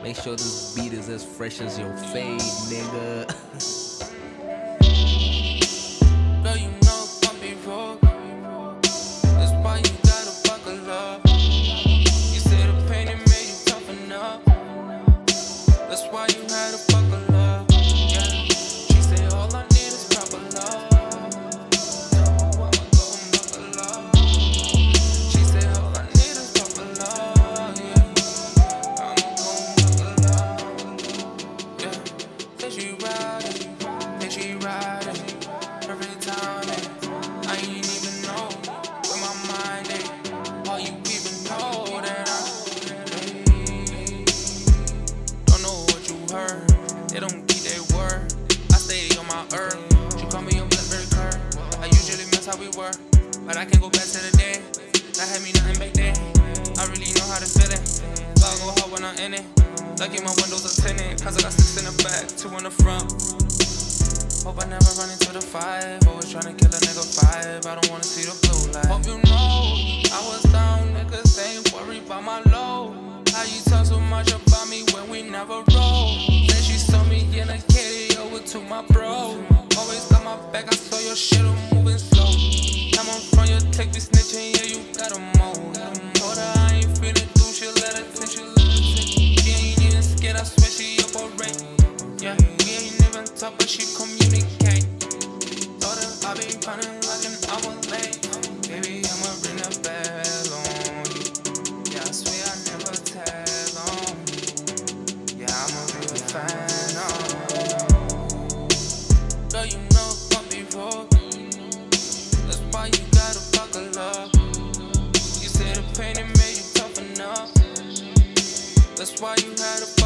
Make sure this beat is as fresh as your fade, nigga. Girl, you know I'll be broke. That's why you gotta buckle up. You said the pain it made you toughen up. That's why you had to buckle up. Yeah. She said all I need is proper love. So I'ma go and buckle up. She said all I need is proper love. Yeah. I'ma go and buckle up. Yeah. Think she riding, think she riding. Perfect timing. I ain't even know where my mind is. All you even know that don't know what you heard. They don't keep their word. I stay on my earth. She call me a Blackberry curve. I usually miss how we were, but I can't go back to the day that had me nothing back then. I really know how to feel it. So I go hard when I'm in it. Lucky my windows are tinted, cause I got 6 in the back, 2 in the front. Hope I never run into the 5. Always tryna kill a nigga 5. I don't wanna see the blue light. Hope you know I was down, niggas ain't worried about my low. How you talk so much about me when we never roll? Then she saw me in a kitty over to my bro. Always got my back, I saw your shit, I'm moving slow. Come on from your click, be snitching, yeah, you got a mold. Told her I ain't feeling through, she'll let her think, she'll let her think. She ain't even scared, I swear she up already. Yeah, we ain't even talk, but she communicate. Told her I be running like an hour late. Baby, I'ma ring the bell on you. Yeah, I swear I never tell on you. Yeah, I'ma be a fan on you. Girl, you know I'll be broke. That's why you gotta buckle up. You said the pain it made you toughen up. That's why you had to